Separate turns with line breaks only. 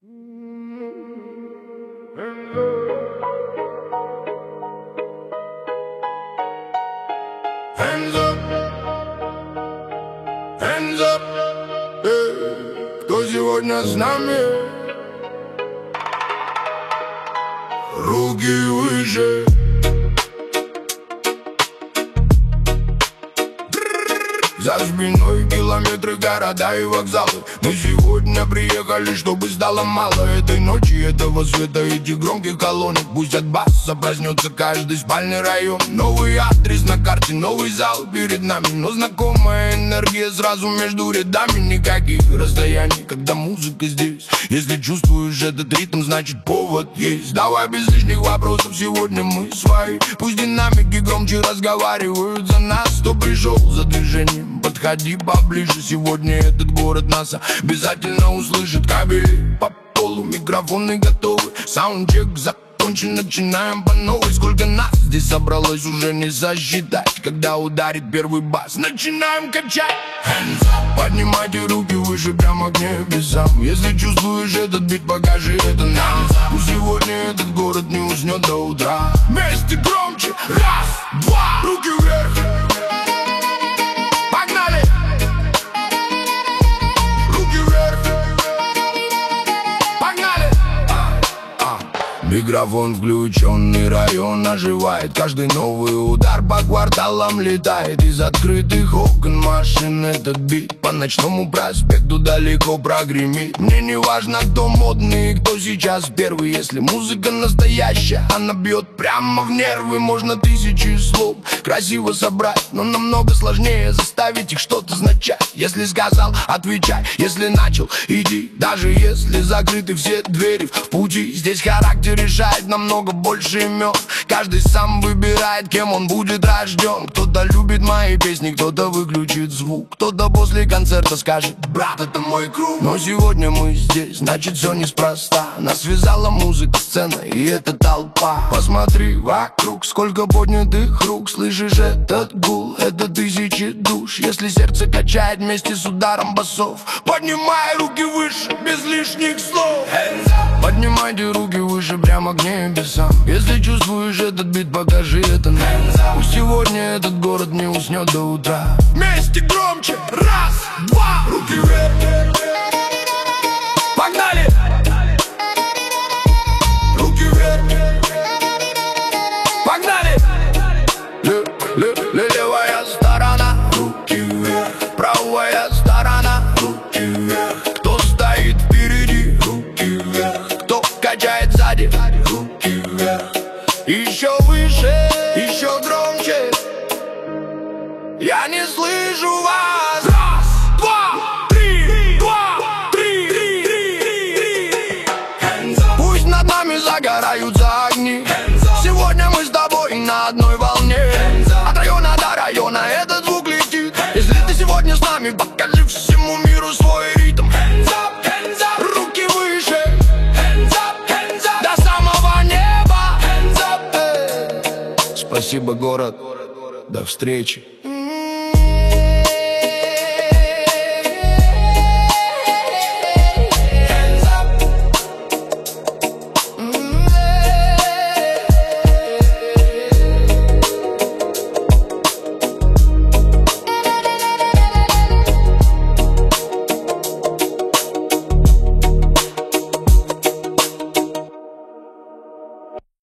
Hands up, hands up, кто сегодня с нами? Руки выше. За спиной километры, города и вокзалы. Мы сегодня приехали, чтобы стало мало этой ночи, этого света, этих громких колонок. Пусть от баса проснется каждый спальный район. Новый адрес на карте, новый зал перед нами, но знакомая энергия сразу между рядами. Никаких расстояний, когда музыка здесь. Если чувствуешь этот ритм, значит повод есть. Давай без лишних вопросов, сегодня мы свои. Пусть динамики громче разговаривают за нас. Кто пришел за движением, подходи поближе. Сегодня этот город нас обязательно услышит. Кабели по полу, микрофоны готовы. Саундчек закончен, начинаем по новой. Сколько нас здесь собралось, уже не сосчитать. Когда ударит первый бас, начинаем качать. Hands up. Поднимайте руки выше, прямо к небесам. Если чувствуешь этот бит, покажи это нам. Сегодня этот город не уснет до утра. Вместе громче, раз, два, руки вверх. Микрофон включенный, район оживает. Каждый новый удар по кварталам летает. Из открытых окон машин этот бит по ночному проспекту далеко прогремит. Мне не важно, кто модный и кто сейчас первый. Если музыка настоящая, она бьет прямо в нервы. Можно тысячи слов красиво собрать, но намного сложнее заставить их что-то значать. Если сказал, отвечай, если начал, иди. Даже если закрыты все двери в пути, здесь характер решает намного больше имен. Каждый сам выбирает, кем он будет рожден. Кто-то любит мои песни, кто-то выключит звук. Кто-то после концерта скажет: брат, это мой круг. Но сегодня мы здесь, значит все неспроста. Нас связала музыка, сцена и эта толпа. Посмотри вокруг, сколько поднятых рук. Слышишь этот гул, это тысячи душ. Если сердце качает вместе с ударом басов, поднимай руки выше, без лишних слов. Поднимайте руки выше, прямо к небесам. Если чувствуешь этот бит, покажи это нам. Пусть сегодня этот город не уснет до утра. Вместе громче, раз, два, руки вверх. Погнали! Руки вверх. Погнали! Левая сторона, руки вверх. Правая сторона, руки вверх. Кто стоит впереди, руки вверх. Кто качает сзади, руки вверх. Еще выше, еще громче. Я не слышу вас. Раз, два, три, два, три. Пусть над нами загораются огни. Сегодня мы с тобой на одной волне. От района до района этот звук летит. Если ты сегодня с нами, покажи всему миру свой ритм. Руки выше, до самого неба. Спасибо, город, до встречи.